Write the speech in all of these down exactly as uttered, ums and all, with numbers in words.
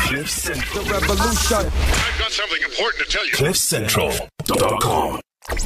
Cliff Central. The revolution. I've got something important to tell you. cliff central dot com.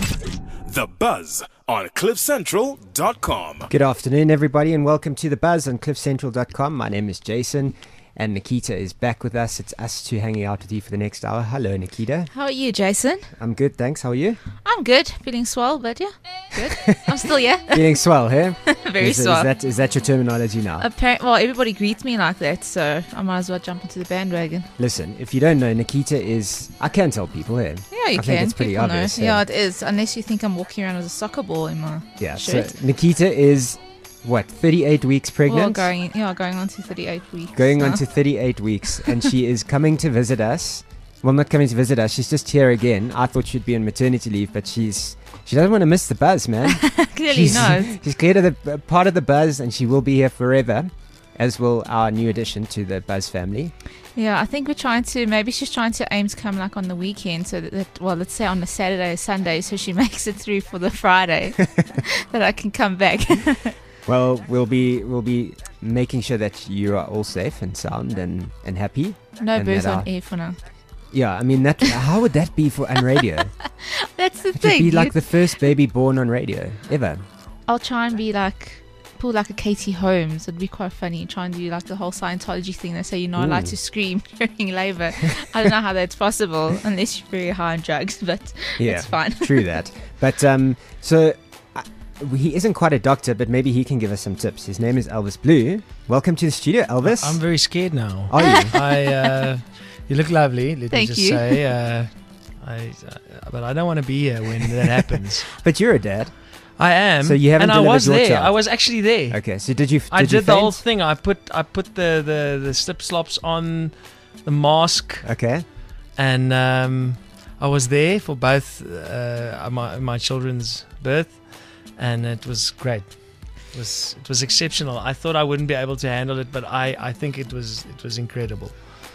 The Buzz on cliff central dot com. Good afternoon, everybody, and welcome to The Buzz on cliff central dot com. My name is Jason, and Nikita is back with us. It's us two hanging out with you for the next hour. Hello, Nikita. How are you, Jason? I'm good, thanks. How are you? I'm good. Feeling swell, but yeah, good. I'm still here. Feeling swell, hey? Very is, swell. Is that, is that your terminology now? Appar- well, everybody greets me like that, so I might as well jump into the bandwagon. Listen, if you don't know, Nikita is... I can tell people, hey? Yeah, you I can. think it's pretty People obvious. know. Yeah, it is. Unless you think I'm walking around with a soccer ball in my Yeah, shirt. so Nikita is, what, thirty-eight weeks Well, pregnant? going, yeah, going on to thirty-eight weeks. Going now. on to thirty-eight weeks, and she is coming to visit us. Well, not coming to visit us. She's just here again. I thought she'd be on maternity leave, but she's she doesn't want to miss the buzz, man. Clearly she's, no. She's clear to the uh, part of the buzz, and she will be here forever, as will our new addition to the Buzz family. Yeah, I think we're trying to, maybe she's trying to aim to come like on the weekend, so that, that well, let's say on the Saturday or Sunday, so she makes it through for the Friday, that I can come back. Well, we'll be we'll be making sure that you are all safe and sound and, and happy. No And birth that on our- air for now. Yeah, I mean that. How would that be for on radio? That's the It would thing. be like you- the first baby born on radio ever. I'll try and be like, pull like a Katie Holmes. It'd be quite funny. Try and do like the whole Scientology thing. They say you're not allowed Ooh. to scream during labour. I don't know how that's possible unless you're very high on drugs, but Yeah, it's fine. True that. But um, so uh, he isn't quite a doctor, but maybe he can give us some tips. His name is Elvis Blue. Welcome to the studio, Elvis. I'm very scared now. Are you? I, uh, you look lovely. Let Thank me just you. say. Uh, I, uh, but I don't want to be here when that happens. But you're a dad. I am. So you haven't and I delivered was your there. child? I was actually there. Okay, so did you? Did I you did the whole faint? thing. I put I put the the, the slip slops on the mask, Okay. and um, I was there for both uh, my my children's birth, and it was great. It was it was exceptional. I thought I wouldn't be able to handle it, but I, I think it was it was incredible.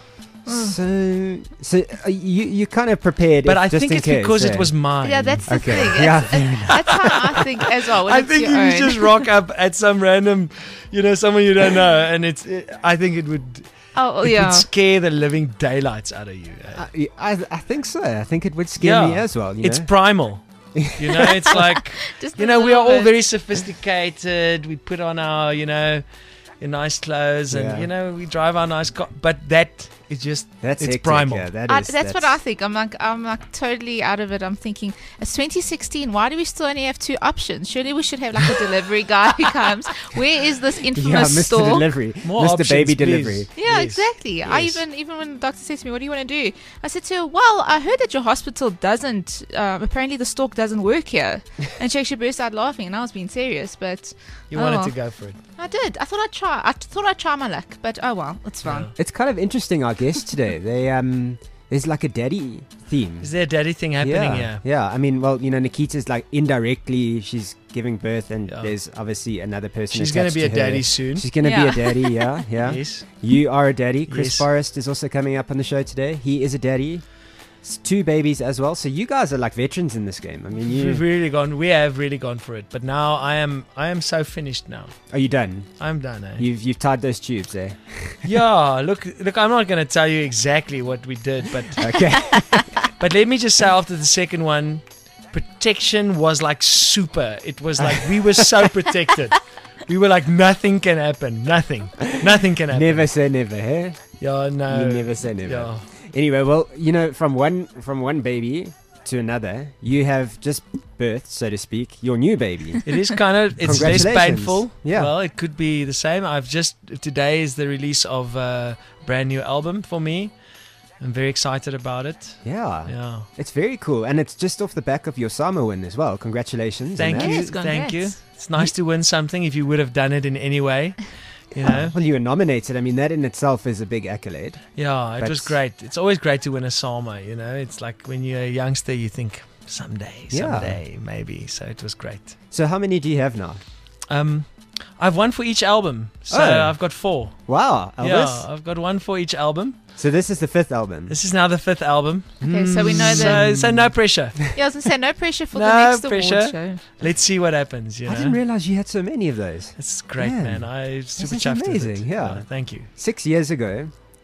So, so uh, you you kind of prepared, But if, I just think in it's case, because yeah. it was mine. Yeah, that's the Okay. thing. Yeah, That's, fair enough. that's how I think as well. When I it's think your if own. you just rock up at some random, you know, someone you don't know, and it's, it, I think it would, oh, it yeah. would scare the living daylights out of you. eh? Uh, yeah, I I think so. I think it would scare me Yeah. as well. You It's know? primal. You know, it's like, Just you a know, we are little all bit. very sophisticated. We put on our, you know, your nice clothes, and Yeah. you know, we drive our nice car. But that is just, That's it's hectic, primal. Yeah, that I, is, that's, what I think. I'm like, I'm like totally out of it. I'm thinking, it's twenty sixteen. Why do we still only have two options? Surely we should have like a delivery guy who comes. Where is this Yeah, infamous Mister store? Delivery, More Mister options, Baby please. Delivery. Yeah, Yes. exactly. I Yes. even even when the doctor said to me, "What do you want to do?" I said to her, "Well, I heard that your hospital doesn't. Um, apparently, the stalk doesn't work here." And she actually burst out laughing, and I was being serious, but You oh, wanted well. to go for it. I did. I thought I'd try. I thought I'd try my luck, but oh well, it's fine. Yeah. It's kind of interesting, our guest today. They um, there's like a daddy theme. Is there a daddy thing happening yeah, here? yeah. I mean, well, you know, Nikita's like indirectly, she's giving birth, and Yeah. there's obviously another person. She's going to attached be a to her. daddy soon. She's going to Yeah. be a daddy. Yeah, yeah. Yes. You are a daddy. Chris Yes. Forrest is also coming up on the show today. He is a daddy. It's two babies as well. So you guys are like veterans in this game. I mean, you We've really gone. We have really gone for it. But now I am. I am so finished now. are you done? I'm done. Eh? You've you've tied those tubes, eh? Yeah. Look. Look. I'm not going to tell you exactly what we did, but Okay. but let me just say after the second one, protection was like super. It was like we were so protected. We were like nothing can happen. Nothing. Nothing can happen. Never say never, eh? Yeah. No. You never say never. Yeah. Anyway, well, you know, from one from one baby to another, you have just birthed, so to speak, your new baby. It is kind of, it's less Congratulations. painful. Yeah. Well, it could be the same. I've just, today is the release of a brand new album for me. I'm very excited about it. Yeah. Yeah. It's very cool. And it's just off the back of your Sama win as well. Congratulations. on Thank that. you. Yes, Thank you. congrats. It's nice to win something if you would have done it in any way. You know? Well, you were nominated. I mean, that in itself is a big accolade. Yeah, it But- was great. It's always great to win a Sama, you know? It's like when you're a youngster, you think, someday, Yeah. someday, maybe. So it was great. So how many do you have now? Um, I've one for each album. So Oh. I've got four. Wow, Elvis. Yeah, I've got one for each album. So this is the fifth album. This is now the fifth album. Okay, so we know So, that. so no pressure. Yeah, I was gonna say no pressure for No the next pressure. award show. Let's see what happens, you I know? didn't realize you had so many of those. It's great, Man, man. I'm super is chuffed with amazing, it. yeah. Thank you. Six years ago,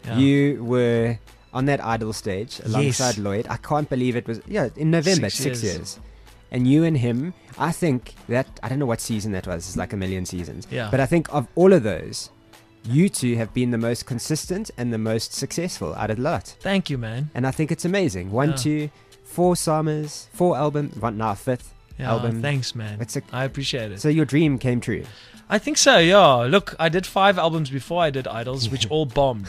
Yeah. You were on that Idol stage alongside Yes. Lloyd. I can't believe it was, yeah, in November, Six six, years. years. And you and him, I think that, I don't know what season that was, it's like a million seasons. Yeah. But I think of all of those, you two have been the most consistent and the most successful out of the lot. Thank you, man. And I think it's amazing. One, Yeah. two, four summers, four albums, one now fifth Yeah, album. thanks, man. It's a, I appreciate it. so your dream came true. I think so, yeah. Look, I did five albums before I did Idols, which all bombed.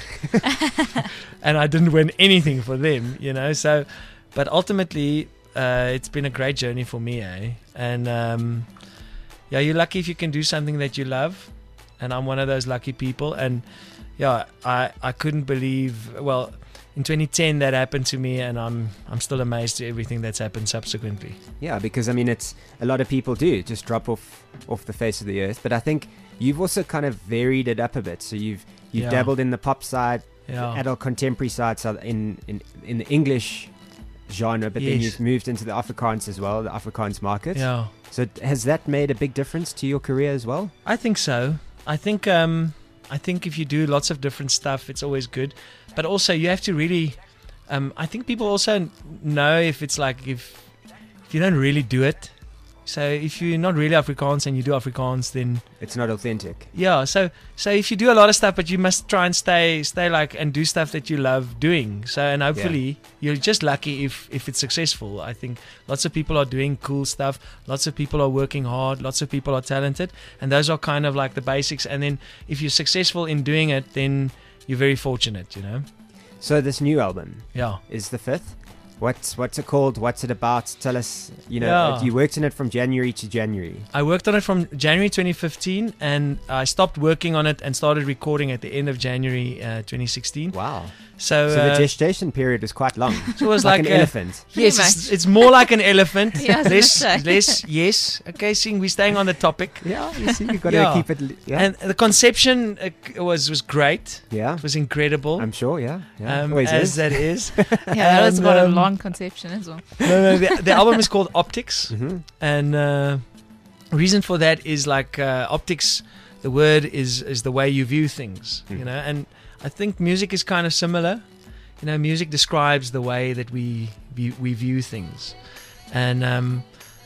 And I didn't win anything for them, you know. So, but ultimately, uh, it's been a great journey for me, eh? And um, yeah, you're lucky if you can do something that you love. And I'm one of those lucky people. And yeah, I, I couldn't believe, well, in twenty ten that happened to me, and I'm I'm still amazed to everything that's happened subsequently. Yeah, because I mean, it's a lot of people do just drop off off the face of the earth. But I think you've also kind of varied it up a bit. So you've you've Yeah. dabbled in the pop side, Yeah. adult contemporary side, so in in in the English genre, but then Yes. you've moved into the Afrikaans as well, the Afrikaans market. Yeah. So has that made a big difference to your career as well? I think so. I think um, I think if you do lots of different stuff, it's always good. But also, you have to really. Um, I think people also know if it's like if if you don't really do it. So if you're not really Afrikaans and you do Afrikaans, then It's not authentic. yeah. So so if you do a lot of stuff, but you must try and stay stay like and do stuff that you love doing. So and hopefully you're just lucky if if it's successful. I think lots of people are doing cool stuff. Lots of people are working hard. Lots of people are talented, and those are kind of like the basics. And then if you're successful in doing it, then you're very fortunate. You know. So this new album Yeah. is the fifth. What's what's it called? What's it about? Tell us. You know, Yeah. you worked on it from January to January. I worked on it from January twenty fifteen, and I stopped working on it and started recording at the end of January uh, twenty sixteen. Wow. So, So the uh, gestation period was quite long. so it was like, like, an a- elephant. Pretty Yes, it's, much. it's more like an elephant. Yeah, I was less, gonna say. less, yes. Okay, seeing we're staying on the topic. Yeah, you see, you got to Yeah. keep it. li- Yeah, And the conception uh, c- was was great. yeah. It was incredible. I'm sure. Yeah, yeah. um, Always as is. that is. Yeah, that was And, quite a um, long conception as well. no, no, the, the album is called Optics, Mhm. and uh, reason for that is like uh, optics. The word is is the way you view things, Mm. you know. And I think music is kind of similar. You know, music describes the way that we view, we view things, and um,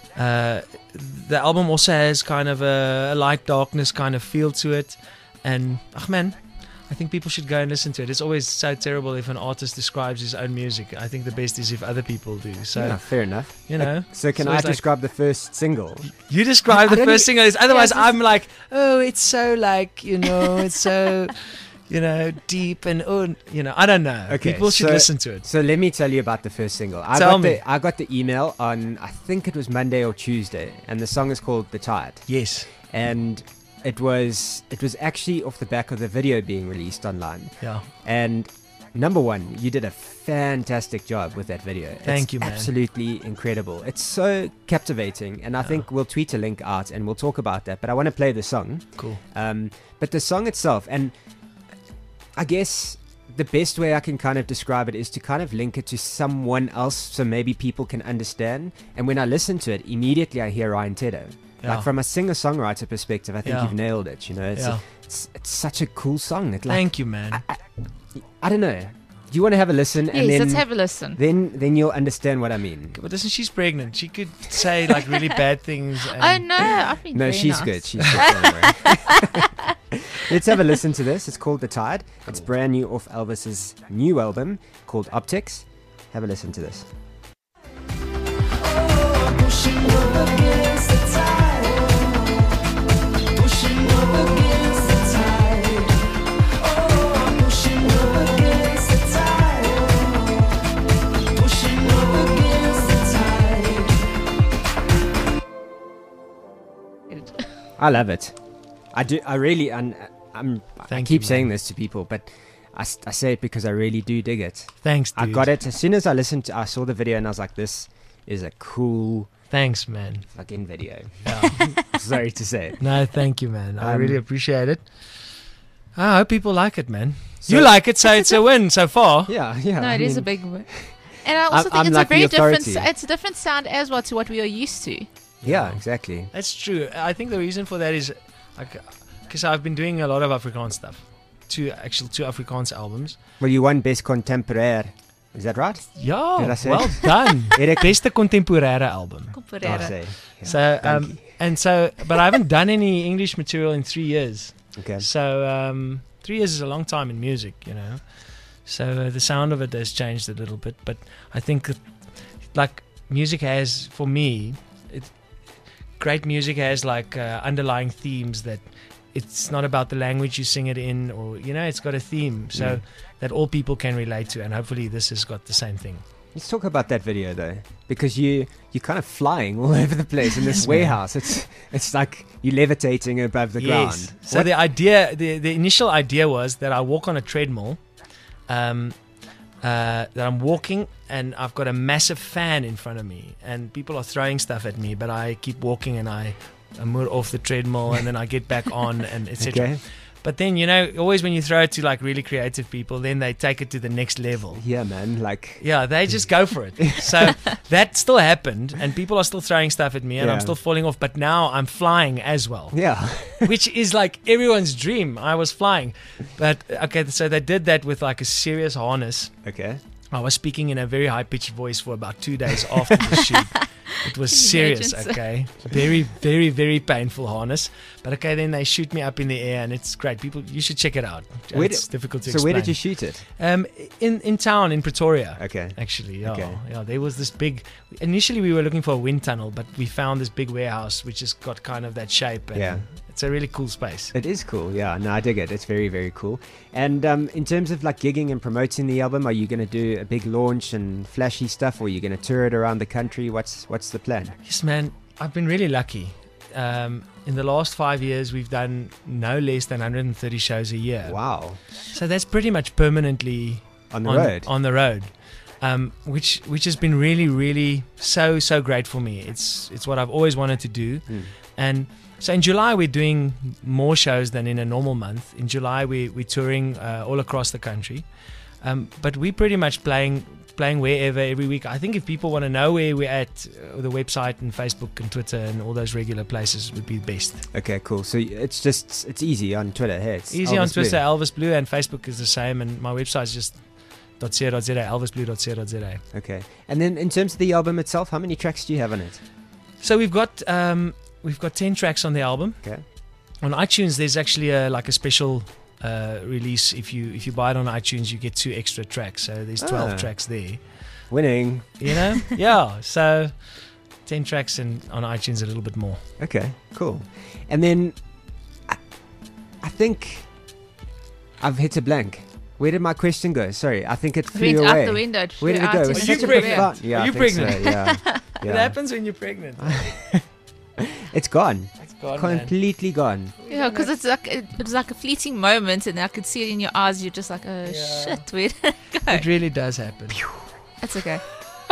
uh, the album also has kind of a, a light darkness kind of feel to it. And ach man, I think people should go and listen to it. It's always so terrible if an artist describes his own music. I think the best is if other people do. So yeah, fair enough. you know. So can So I it's like- describe the first single? You describe I the don't first e- single. Otherwise, Yeah, it's I'm like, oh, it's so like, you know, it's so, you know, deep and oh, you know, I don't know. Okay, People should so- listen to it. So let me tell you about the first single. I Tell got me. the I got the email on I think it was Monday or Tuesday, and the song is called "The Tide," Yes. and it was it was actually off the back of the video being released online. Yeah. And number one, you did a fantastic job with that video. Thank It's you, man. Absolutely incredible. It's so captivating, and I think we'll tweet a link out and we'll talk about that. But I want to play the song. Cool. Um, but the song itself, and I guess the best way I can kind of describe it is to kind of link it to someone else so maybe people can understand. And when I listen to it, immediately I hear Ryan Tedder. Yeah. Like from a singer-songwriter perspective, I think Yeah. you've nailed it. You know, it's, Yeah. it's it's such a cool song. It like Thank you, man. I don't know. Do you want to have a listen? Yes, and then, let's have a listen. then then you'll understand what I mean. But listen, she's pregnant. She could say like really bad things. Oh And no, I've been No, very she's nice. good. She's good. Don't worry. Let's have a listen to this. It's called "The Tide." It's brand new off Elvis's new album called Optics. Have a listen to this. I love it. I do. I really. And I'm. I Thank keep you, saying man. this to people, but I, s- I say it because I really do dig it. Thanks, dude. I got it as soon as I listened to. I saw the video and I was like, "This is a cool Thanks, man. fucking video." Yeah. Sorry to say it. No, thank you, man. I Um, really appreciate it. I hope people like it, man. So- you like it, so it's a win so far. Yeah, yeah. No, I it is a mean, big word. And I I'm- also think I'm it's like a the very different. authority. s- It's a different sound as well to what we are used to. Yeah, exactly. That's true. I think the reason for that is, like, because I've been doing a lot of Afrikaans stuff, two actual two Afrikaans albums. Well, you won Best Contemporary. Is that right? Ja, Did I say well it? done. Erik- Beste contemporêre album. Oh, Comparera. say. Yeah. So, Thank um, and so, but I haven't done any English material in three years. Okay. So, um, three years is a long time in music, you know. So uh, the sound of it has changed a little bit, but I think that, like, music has, for me, it, great music has like uh, underlying themes that it's not about the language you sing it in, or you know, it's got a theme, so Mm. that all people can relate to, and hopefully this has got the same thing. Let's talk about that video though, because you you're kind of flying all over the place in this Yes, man. warehouse. It's it's like you're levitating above the Yes. ground. So What- the idea, the the initial idea was that I walk on a treadmill, um, uh, that I'm walking and I've got a massive fan in front of me, and people are throwing stuff at me, but I keep walking and I, I move off the treadmill and then I get back on and et cetera. Okay. But then, you know, always when you throw it to like really creative people, then they take it to the next level. Yeah, man. Like Yeah, they just go for it. So that still happened, and people are still throwing stuff at me, and I'm Yeah. still falling off. But now I'm flying as well, yeah. which is like everyone's dream. I was flying, but okay. So they did that with like a serious harness. Okay. I was speaking in a very high pitched voice for about two days after the shoot. It was Can you serious, imagine? okay. Very, very, very painful harness. But okay, then they shoot me up in the air, and it's great. People, you should check it out. Where It's did- difficult to So explain. where did you shoot it? Um, in in town in Pretoria. Okay. Actually, yeah, Okay. yeah. There was this big. Initially, we were looking for a wind tunnel, but we found this big warehouse which has got kind of that shape. And Yeah. it's a really cool space. It is cool. Yeah. No, I dig it. It's very very cool. And um, in terms of like gigging and promoting the album, are you going to do a big launch and flashy stuff, or are you going to tour it around the country? What's what's the plan? Yes, man. I've been really lucky. Um, in the last five years, we've done no less than one hundred thirty shows a year. Wow. So that's pretty much permanently On the on, road. on the road, um, which which has been really, really so so great for me. It's it's what I've always wanted to do, Mm. and so in July we're doing more shows than in a normal month. In July we we're touring uh, all across the country, um, but we're pretty much playing playing wherever every week. I think if people want to know where we're at, uh, the website and Facebook and Twitter and all those regular places would be best. Okay, cool. So it's just it's easy on Twitter. Hey, it's Easy on Elvis Blue. Twitter, Elvis Blue, and Facebook is the same, and my website is just .co.za, elvisblue dot co dot za. Okay. And then in terms of the album itself, how many tracks do you have on it? So we've got um, we've got ten tracks on the album. Okay. On iTunes, there's actually a like a special uh, release. If you if you buy it on iTunes, you get two extra tracks. So there's twelve Ah. tracks there. Winning. You know, yeah. So ten tracks, and on iTunes a little bit more. Okay, cool. And then I, I think I've hit a blank. Where did my question go? Sorry, I think it flew Went away. out the window. It Where flew did it go? out It was in Are such you a big pregnant? fun. Yeah, Are I you think so, pregnant? Yeah, It yeah. happens when you're pregnant. It's gone. It's gone, man. Completely gone. Yeah, because it's like it, it was like a fleeting moment, and I could see it in your eyes. You're just like, oh Yeah. shit, where did it go? It really does happen. That's okay.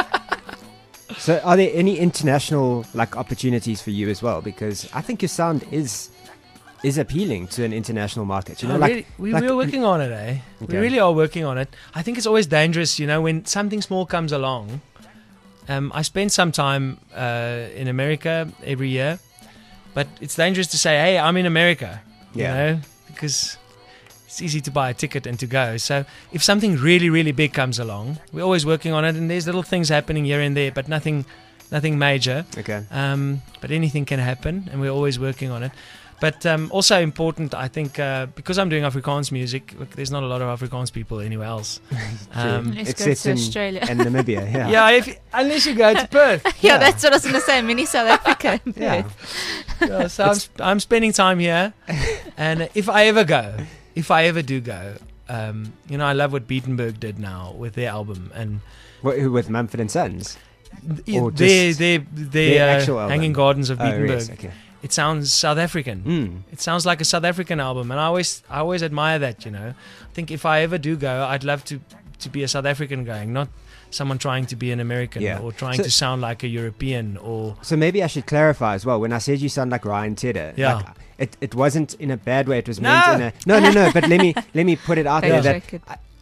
So, are there any international like opportunities for you as well? Because I think your sound is is appealing to an international market. You know, Oh, like, really, we, like- we're working on it, eh? Okay. We really are working on it. I think it's always dangerous, you know, when something small comes along. Um, I spend some time uh, in America every year, but it's dangerous to say, "Hey, I'm in America," you Yeah. know, because it's easy to buy a ticket and to go. So if something really, really big comes along, we're always working on it, and there's little things happening here and there, but nothing, nothing major. okay. Um, but anything can happen, and we're always working on it. But um, also important, I think, uh, because I'm doing Afrikaans music, look, there's not a lot of Afrikaans people anywhere else. Um, Let's It's go set to in- Australia. And Namibia. Yeah. yeah, if, unless you go to Perth. yeah, yeah. that's what I was going to say. Mini South Africa. in Yeah. Perth. Yeah, so I'm, sp- I'm spending time here, and if I ever go, if I ever do go, um, you know, I love what Beatenberg did now with their album, and What, who, with Mumford and Sons. th- Or their just their, their their uh, actual album? Hanging Gardens of Oh, Beatenberg. yes, okay. It sounds South African. Mm. It sounds like a South African album, and I always, I always admire that. You know, I think if I ever do go, I'd love to, to be a South African going, not someone trying to be an American Yeah. or trying So- to sound like a European or. So maybe I should clarify as well. When I said you sound like Ryan Tedder, Yeah. like, it it wasn't in a bad way. It was No. meant in a no, no, no. But let me let me put it out Fact there that check it.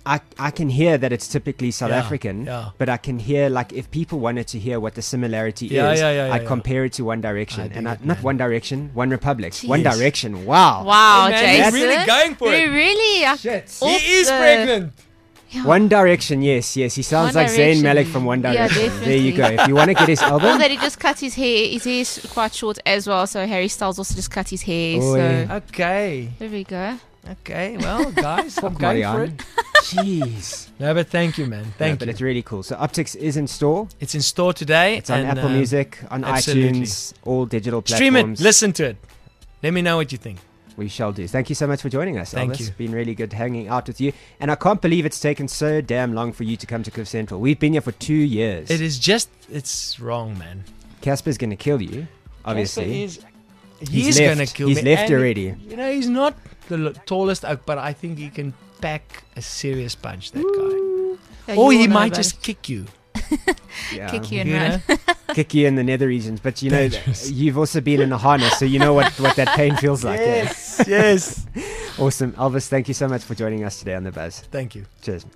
I, I can hear that it's typically South Yeah, African, yeah. but I can hear, like, if people wanted to hear what the similarity Yeah, is, yeah, yeah, I'd yeah. compare it to One Direction. I dig and I, it, not man. One Direction, One Republic. One Jeez. Direction, wow. Wow, Hey, man, Jason. he's really going for it. You really are Shit. off He is the- pregnant. Yeah. One Direction, yes, yes. He sounds One like Zayn Direction. Malik from One Yeah, Direction. there you go. definitely. If you want to get his Or album, that he just cut his hair. His hair's quite short as well, so Harry Styles also just cut his hair. Oh, so yeah. Okay. there we go. Okay. Well, guys, I'm Fuck going for Marianne. it. Jeez. No, but thank you, man. No, Thank but you. it's really cool. So Optics is in store. It's in store today. It's on and, Apple um, Music, on absolutely. iTunes, all digital Stream platforms. it. Listen to it. Let me know what you think. We shall do. Thank you so much for joining us, Thank Elvis. you. It's been really good hanging out with you. And I can't believe it's taken so damn long for you to come to Cliff Central. We've been here for two years. It is just, it's wrong, man. Casper's going to kill you, obviously. Casper is, He's he's left. going to kill He's me. left And, already. You know, he's not the l- tallest oak, but I think he can pack a serious punch, that guy. Yeah, Or you he all know might about just it. kick you. Yeah. kick you and You run. know? Kick you in the nether regions. But you know, you've also been in a harness, so you know what, what that pain feels like. eh? Yes, yes. Awesome. Elvis, thank you so much for joining us today on The Buzz. Thank you. Cheers.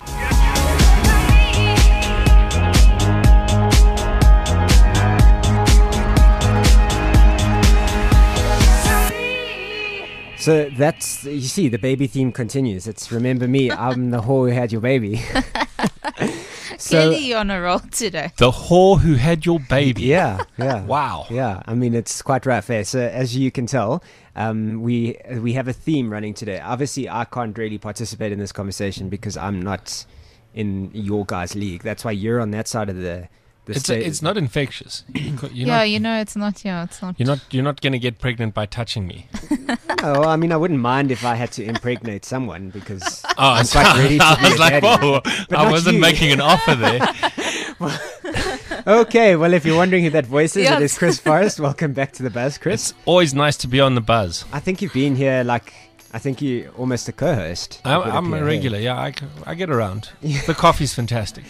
So that's, you see, the baby theme continues. It's Remember Me, I'm the whore who had your baby. Clearly, you're on a roll today. The whore who had your baby. Yeah, yeah. Wow. Yeah, I mean, it's quite rough. Eh? So as you can tell, um, we we have a theme running today. Obviously, I can't really participate in this conversation because I'm not in your guys' league. That's why you're on that side of the the It's, sta- it's not infectious. You co- You're yeah, not, you know, it's not. Yeah, it's not. you're not. You're not going to get pregnant by touching me. Oh, I mean, I wouldn't mind if I had to impregnate someone because Oh, I'm quite ready to I be a was like, daddy. whoa! But I not wasn't you. making an offer there. Okay, well, if you're wondering who that voice is, Yeah. it is Chris Forrest. Welcome back to the Buzz, Chris. It's always nice to be on the buzz. I think you've been here like, I think you're almost a co-host. I, It would I'm appear, a hey? regular. Yeah, I, c- I get around. The coffee's fantastic.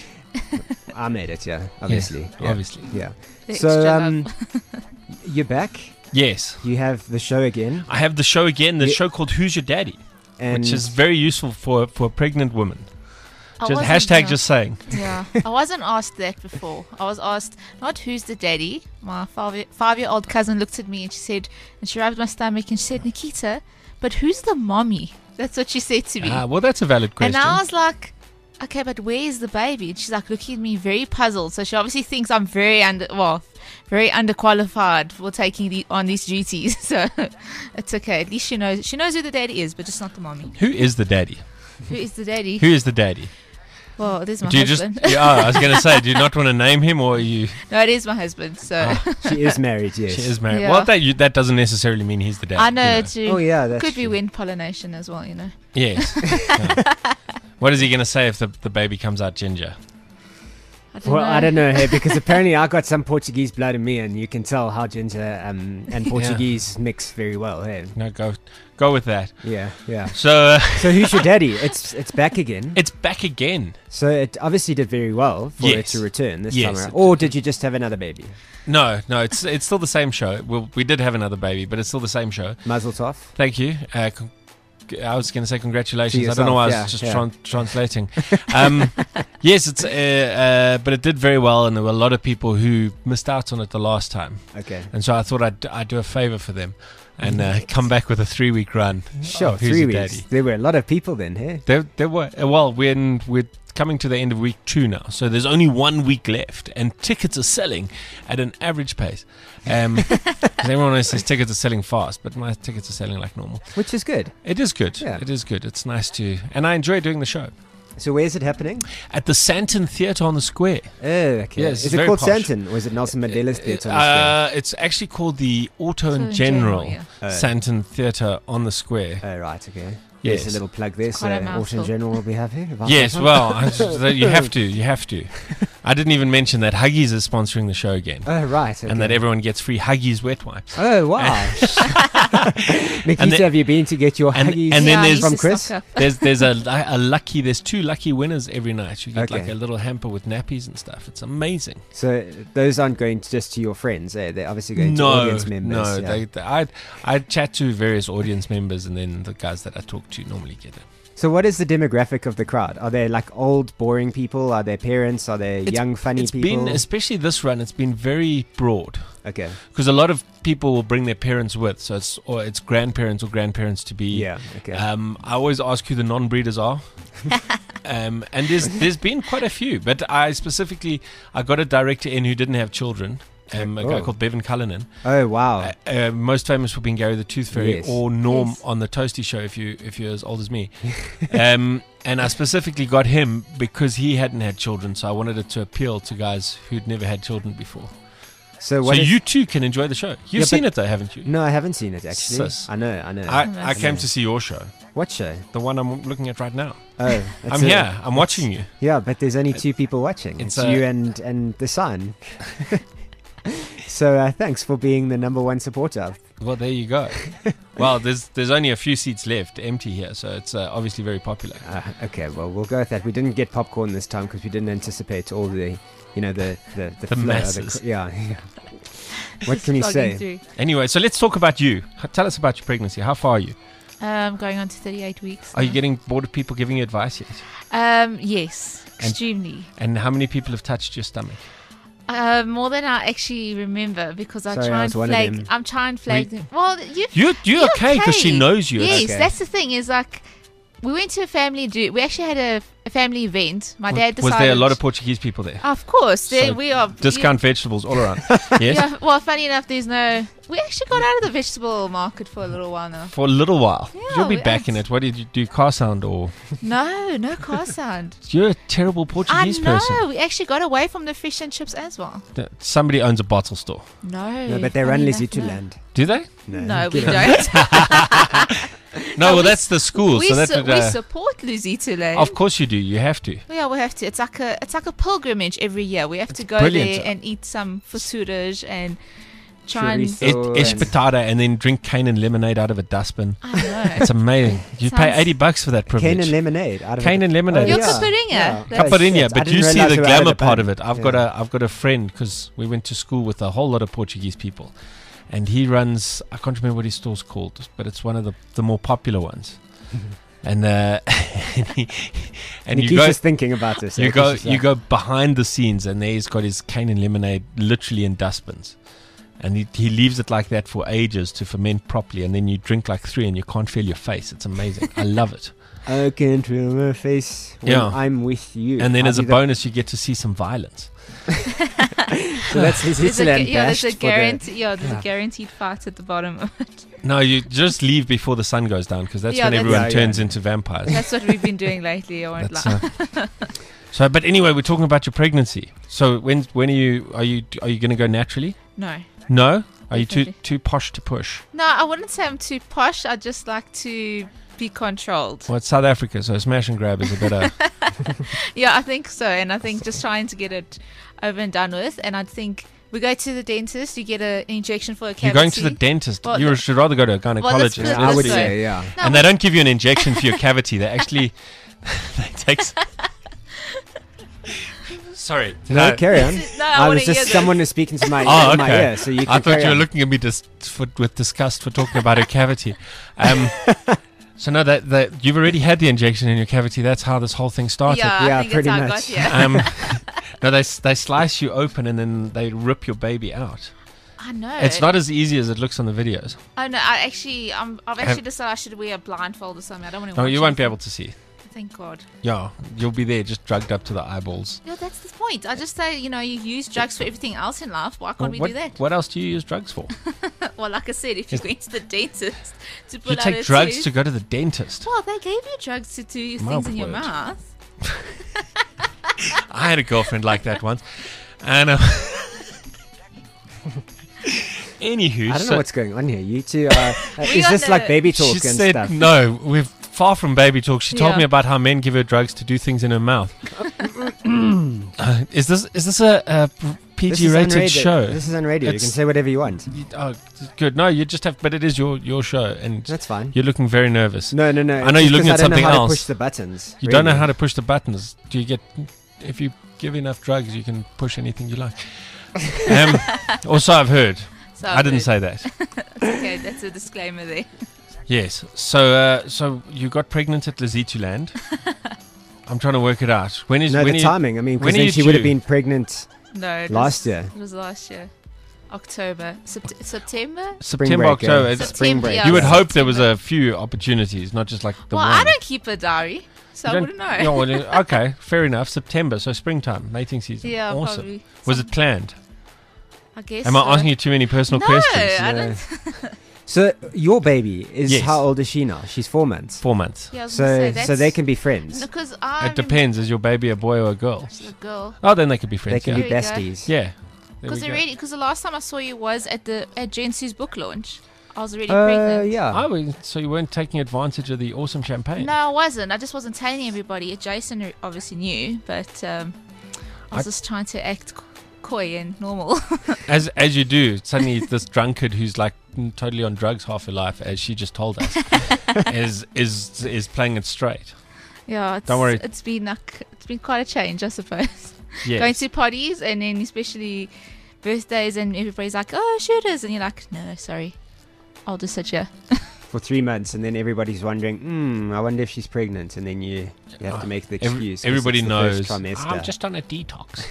I made it, yeah, obviously. Yes, yeah. obviously. Yeah. The So, extra um, love. you're back. Yes, You have the show again, I have the show again. The Ye- show called Who's Your Daddy, and which is very useful for for a pregnant woman. I Just wasn't, hashtag yeah. just saying. Yeah, I wasn't asked that before. I was asked not who's the daddy. My five five year old cousin looked at me and she said, and she rubbed my stomach and she said, Nikita, but who's the mommy? That's what she said to me. Ah, well, that's a valid question. And I was like, okay, but where's the baby? And she's like looking at me very puzzled. So she obviously thinks I'm very under, well, very underqualified for taking the, on these duties. So it's okay. At least she knows she knows who the daddy is, but just not the mommy. Who is the daddy? Who is the daddy? Who is the daddy? Well, it is my Do you just? husband. Yeah, oh, I was going to say, do you not want to name him, or are you? No, it is my husband. So she is married, yes. She is married. Yeah. Well, that you, that doesn't necessarily mean he's the daddy. I know, you too. Oh, yeah, that's Could be true. wind pollination as well, you know. Yes. Yeah. What is he going to say if the, the baby comes out ginger? I don't Well, know. I don't know, hey, because apparently I got some Portuguese blood in me, and you can tell how ginger um, and Portuguese mix very well. Hey, No, go go with that. yeah, yeah. So uh, So who's your daddy? It's it's back again. it's back again. So it obviously did very well for it Yes. to return this Yes, time around. it Or did you just have another baby? No, no, it's it's still the same show. Well, we did have another baby, but it's still the same show. Mazel tov. Thank you. Uh, con- I was going to say congratulations. To I don't know why I was yourself, yeah, just yeah. tran- translating. Um, yes, it's uh, uh, but it did very well, and there were a lot of people who missed out on it the last time, Okay. and so I thought I'd, I'd do a favor for them and uh, come back with a three week run. Sure, of Who's three Your weeks. Daddy. There were a lot of people then, hey? There, there were uh, well, we're in, we're coming to the end of week two now, so there's only one week left, and tickets are selling at an average pace. Um, 'cause everyone always says tickets are selling fast, but my tickets are selling like normal. Which is good. It is good. Yeah. It is good. It's nice to, and I enjoy doing the show So where's it happening? at the Santon Theatre on the Square. Oh, okay. Yes, is it's it very called posh. Santon, or is it Nelson Mandela's Theatre on the Square? Uh, it's actually called the Auto and in General, general, yeah. Oh. Santon Theatre on the Square. Oh, right, okay. Yes. There's a little plug there, so quite a Autumn mouthful. General will be happy. about Yes, that one. well, I just, you have to, you have to. I didn't even mention that Huggies is sponsoring the show again, Oh, right. Okay. and that everyone gets free Huggies wet wipes. Oh, wow. Nikita, And then- have you been to get your and- Huggies and then yeah, I there's- used from to Chris? stock up. There's there's a, a lucky there's two lucky winners every night. You get Okay. like a little hamper with nappies and stuff. It's amazing. So those aren't going to just to your friends, eh? They're obviously going to No, audience members. no, yeah. they, they, I I chat to various audience members, and then the guys that I talk to normally get it. So what is the demographic of the crowd? Are they like old, boring people? Are they parents? Are they It's- young, funny It's people? been, especially this run, it's been very broad. okay. Because a lot of people will bring their parents with, so it's or it's grandparents or grandparents to be. Yeah. Okay. Um, I always ask who the non-breeders are, um, and there's there's been quite a few. But I specifically I got a director in who didn't have children, um, a guy Oh. called Bevan Cullinan, oh wow. uh, uh, most famous for being Gary the Tooth Fairy Yes. or Norm Yes. on the Toasty Show. If you if you're as old as me, um, and I specifically got him because he hadn't had children, so I wanted it to appeal to guys who'd never had children before. so So what? is- you too can enjoy the show. You've Yeah, seen but- it though, haven't you? No, I haven't seen it actually. Sis. I know. I know. I, Oh, I came yeah. to see your show, what show? the one I'm looking at right now. Oh, that's I'm a- here. I'm watching you. Yeah, but there's only two people watching. It's It's, a- you and and the sun. So uh, thanks for being the number one supporter. Well, there you go. Well, there's there's only a few seats left empty here, so it's uh, obviously very popular. Uh, okay, well we'll go with that. We didn't get popcorn this time because we didn't anticipate all the, you know, the the the, The flow, masses. cr- yeah. yeah. What can you Slogging say? through. Anyway, so let's talk about you. H- Tell us about your pregnancy. How far are you? Um, going on to thirty-eight weeks. Are you now. getting bored of people giving you advice yet? Um, yes, And- extremely. And how many people have touched your stomach? Uh, more than I actually remember because I Sorry, I try was and one of flag. them. I'm trying to flag Re- them. Well, you. You you're, You're okay because she okay. knows you. Yes, okay. that's the thing. Is like we went to a family do. We actually had a, a family event. My dad decided. Was there a lot of Portuguese people there? Of course, there So we are. Discount vegetables all around. Yes. Yeah, well, funny enough, there's no. We actually got out of the vegetable market for a little while now. For a little while. Yeah, You'll be we back in ate. it. What did you do? Car sound or? No, no car sound. You're a terrible I Portuguese know. person. We actually got away from the fish and chips as well. Th- Somebody owns a bottle store. No. No, but they run funny Lesotho enough, no. land. Do they? No, No, we get it. don't. No, No, well, we that's the school. we, so that su- would, we uh, support Lesotho Land. of course you do. You have to. Yeah, we have to. It's like a it's like a pilgrimage every year. We have to go brilliant. there and eat some footage and try and. Chorizo. It, So, ish and- patata and then drink cane and lemonade out of a dustbin. I know. It's amazing. You pay Sounds- eighty bucks for that Cane privilege. and lemonade. Out of Cane it. and lemonade. You're It's- Caipirinha. Yeah. That's- Caipirinha, shit. I but didn't you see realize the they were out glamour of the part bun. of it. I've Yeah. got a I've got a friend because we went to school with a whole lot of Portuguese people, and he runs. I can't remember what his store's called, but it's one of the the more popular ones. and uh, and, he, and you go Nikisha's thinking about this. you eh? go Nikisha's you like, go behind the scenes, and there he's got his cane and lemonade literally in dustbins. And he, he leaves it like that for ages to ferment properly, and then you drink like three, and you can't feel your face. It's amazing. I love it. I can't feel my face when Yeah. I'm with you. And then I as a do that- bonus, you get to see some violence. So that's his There's a, Switzerland gu- yeah, there's a bashed for the- guarantee. Yeah, there's Yeah. a guaranteed fight at the bottom of it. No, you just leave before the sun goes down because that's Yeah, when that's- everyone Yeah, yeah. turns into vampires. That's what we've been doing lately. I won't That's, lie. uh, so, but anyway, we're talking about your pregnancy. So when when are you are you are you going to go naturally? No. No, are you too Definitely. too posh to push? No, I wouldn't say I'm too posh. I just like to be controlled. Well, it's South Africa, so smash and grab is a better. Yeah, I think so. And I think just trying to get it over and done with. And I think we go to the dentist, you get a, an injection for a cavity. You're going to the dentist. Well, you the- should rather go to a let's gynecologist. put it Yeah, I would this way. say, yeah. No, and they don't give you an injection for your cavity. They actually they take. s- Sorry. No, carry on. No, I, I want was to hear just this. someone is speaking to my, Oh, in my okay. ear, so you can I thought carry you were on. looking at me dis- for, with disgust for talking about her cavity. Um, so no, that, that you've already had the injection in your cavity. That's how this whole thing started. Yeah, Yeah, I think pretty that's how much. I got here. Um, no, they s- they slice you open and then they rip your baby out. I know. It's not as easy as it looks on the videos. Oh no, I actually, um, I've Have- actually decided I should wear a blindfold or something. I don't want to. No, you won't be able to see. Thank God. Yeah, you'll be there just drugged up to the eyeballs. Yeah, that's the point. I just say, you know, you use drugs for everything else in life. Why can't we what, do that? what else do you use drugs for? Well, like I said, if you're going to the dentist to pull You out take a drugs tooth, to go to the dentist. well, they gave you drugs to do My things in your word. mouth. I had a girlfriend like that once, and uh, anywho, I don't so know what's going on here. You two are. Uh, We is got this like the- baby talk she and said stuff? no. We're far from baby talk. She told Yeah. me about how men give her drugs to do things in her mouth. uh, is this is this a, a P This G is rated unrated. show? This is unrated. You can It's- say whatever you want. You- oh, good. No, you just have. But it is your your show, and That's fine. you're looking very nervous. No, no, no. I know it's you're just looking 'cause at I don't know something how else. To push the buttons. You don't know really. how to push the buttons. Do you get? If you give enough drugs, you can push anything you like. Um, also, I've heard. So I didn't good. say that. Okay, that's a disclaimer there. Yes. So, uh, so you got pregnant at Lesotholand. I'm trying to work it out. When is No, when the are you- timing. I mean, when because are then you she would have due? been pregnant. No, it Last was, year. It was last year, October, Sept- September. September, break, yeah. October. It's- Spring September, break. yeah, You would Yeah. hope there was September. a few opportunities, not just like the Well, one. I don't keep a diary, so You I don't- wouldn't know. Yeah, well, uh, okay, fair enough. September, so springtime, mating season. Yeah, awesome. probably. Was Some- it planned? I guess. Am I so. asking you too many personal No, questions? I No. don't. So your baby is Yes. how old is she now? She's four months. Four months. Yeah, I was gonna So say, so that's- they can be friends. Because I. It depends. Is your baby a boy or a girl? She's a girl. Oh, then they could be friends. They can yeah. be There you go. besties. Yeah. There Because we go. already, because the last time I saw you was at the at Jensu's book launch. I was already Uh, pregnant. yeah. Oh, well, so you weren't taking advantage of the awesome champagne? No, I wasn't. I just wasn't telling everybody. Jason obviously knew, but um, I was I- just trying to act c- coy and normal. As as you do, suddenly this drunkard who's like mm, totally on drugs half her life, as she just told us, is is is playing it straight. yeah, it's, Don't worry. It's been like, it's been quite a change, I suppose. Yes. Going to parties and then especially birthdays and everybody's like, "Oh, shooters," and you're like, "No, sorry, I'll just sit here." For three months, and then everybody's wondering, hmm, I wonder if she's pregnant, and then you you have to make the Every- excuse. 'cause everybody it's the knows. first trimester. I'm just on a detox.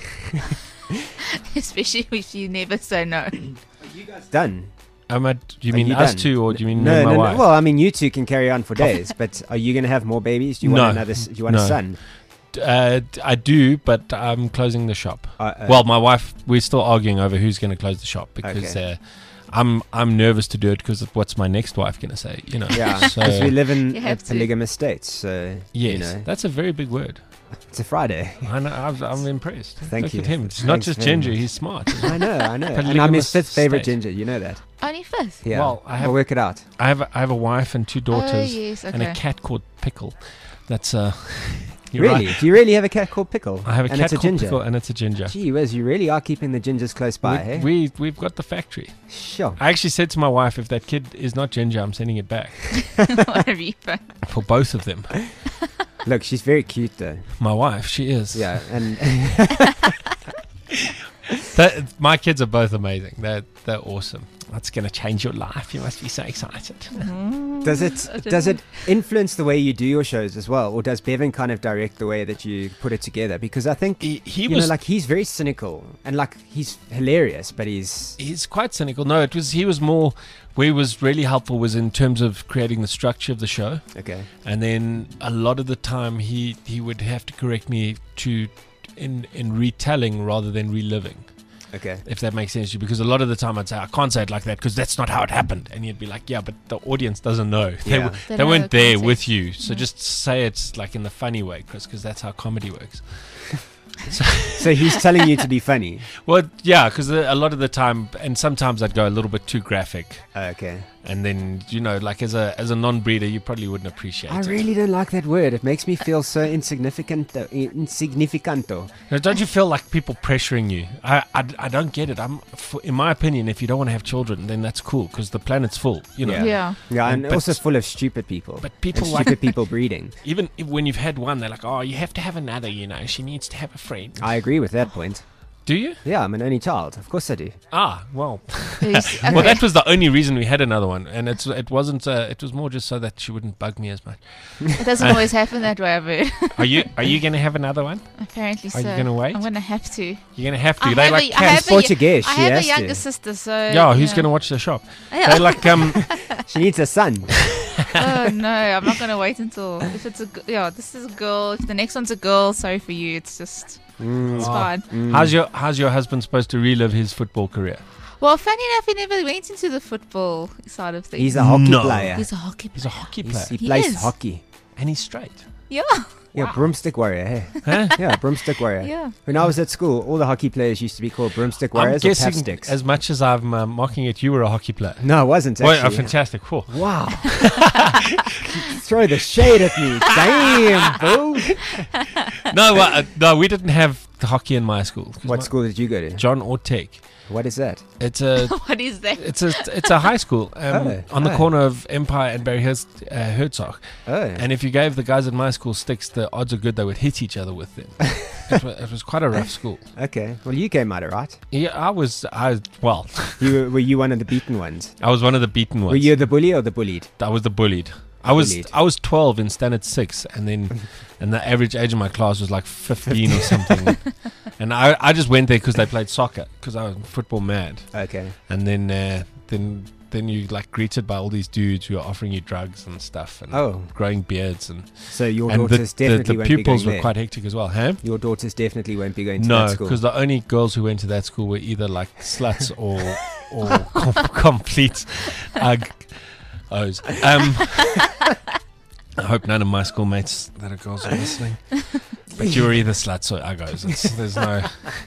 Especially if you never say no. done. Um, uh, do you Are mean you us done? two, or do you mean me No, and my no, wife? no. Well, I mean, you two can carry on for days, but are you going to have more babies? Do you No. want another? s- Do you want No. a son? Uh, d- I do, but I'm closing the shop. Uh, uh, Well, my wife, we're still arguing over who's going to close the shop because Okay. uh, I'm I'm nervous to do it because of what's my next wife going to say. You know. yeah, So because we live in You a have to. polygamous state, so yes, you know, that's a very big word. it's a Friday. I know. I've, I'm impressed. Thank Look you. at him. It's not Thanks just very ginger. much. He's smart. I know, I know, and I'm Polygamous his fifth favorite state. ginger. You know that? Only fifth. Yeah. Well, I have- we'll work it out. I have a, I have a wife and two daughters Oh yes, and okay. a cat called Pickle. That's uh. you're Really? right. Do you really have a cat called Pickle? I have a and cat it's a called ginger. Pickle and it's a ginger. Gee whiz, you really are keeping the gingers close by, we, hey? we we've got the factory. Sure. I actually said to my wife, if that kid is not ginger, I'm sending it back What a reaper. for both of them. Look, she's very cute though. My wife, she is. Yeah, and That, my kids are both amazing. They're they're awesome. That's going to change your life. You must be so excited. does it does it influence the way you do your shows as well, or does Bevan kind of direct the way that you put it together? Because I think He, he you was know, like he's very cynical and like he's hilarious, but he's he's quite cynical. No, it was he was more. Where he was really helpful was in terms of creating the structure of the show, okay. and then a lot of the time he he would have to correct me to in in retelling rather than reliving. Okay. If that makes sense to you, because a lot of the time I'd say I can't say it like that because that's not how it happened, and he'd be like, yeah, but the audience doesn't know. They, Yeah. w- They they know weren't the there context. with you, so Mm. just say it's like in the funny way, Chris, because that's how comedy works. So he's telling you to be funny. Well, yeah, because a lot of the time, and sometimes I'd go a little bit too graphic, Okay. and then you know, like as a as a non-breeder, you probably wouldn't appreciate I it. really don't like that word. It makes me feel so insignificant. Uh, insignificanto. Now, don't you feel like people pressuring you? I, I, I don't get it. I'm, for, in my opinion, if you don't want to have children, then that's cool because the planet's full. You know. Yeah. Yeah. Yeah, and But- also full of stupid people. But people and like stupid people breeding. even if, when you've had one, they're like, oh, you have to have another. You know, she needs to have a friend. I agree with that point. Do you? Yeah, I'm an only child. Of course I do. Ah, well, Who's- well, okay. that was the only reason we had another one, and it's it wasn't. Uh, it was more just so that she wouldn't bug me as much. It doesn't always happen that way, I've heard. Are you Are you going to have another one? Apparently Are so. you gonna wait? I'm gonna have to. You're going to have to. I they have like a- I have cats. a- Portuguese. I She have has a younger to. sister, so Yeah, who's you going to know. watch the shop? Yeah. They like um. She needs a son. Oh no, I'm not gonna wait until if it's a g- yeah. This is a girl. If the next one's a girl, sorry for you. It's just Mm, it's Oh. fine. mm. How's your How's your husband supposed to relive his football career? Well, funny enough, he never went into the football side of things. He's a hockey No. player. He's a hockey. He's a hockey He's- player, he He plays is. hockey. and he's straight. Yeah, Yeah, broomstick warrior. Hey. Huh? Yeah, broomstick warrior. yeah. When I was at school, all the hockey players used to be called broomstick I'm warriors or guessing, pap sticks. as much as I'm uh, mocking it, you were a hockey player. No, I wasn't Well, actually. oh, fantastic. Cool. Wow. Throw the shade at me. Damn, boo. No, well, uh, no, we didn't have the hockey in my school. 'Cause What my- school did you go to? John Ortec. What is that? It's a What is that? it's a it's a high school um, Oh, on the oh. corner of Empire and Barry Herz, uh, Herzog. Oh, And if you gave the guys at my school sticks, the odds are good they would hit each other with them. it, was, it was quite a rough school. okay. Well, you came out alright. Yeah, I was I well, You were, were you one of the beaten ones? I was one of the beaten ones. Were you the bully or the bullied? I was the bullied. I was Bullied. I was twelve in standard six, and then and the average age of my class was like fifteen or something. And I I just went there because they played soccer because I was football mad. Okay. And then uh, then then you like greeted by all these dudes who are offering you drugs and stuff and Oh. growing beards and So your and the, daughters the, definitely the won't be pupils going were there. quite hectic as well, huh? Your daughters definitely won't be going to No, that school. because the only girls who went to that school were either like sluts or or com- complete ug O's. Um, I hope none of my schoolmates that are girls are listening. But you were either sluts or uggos. It's, there's no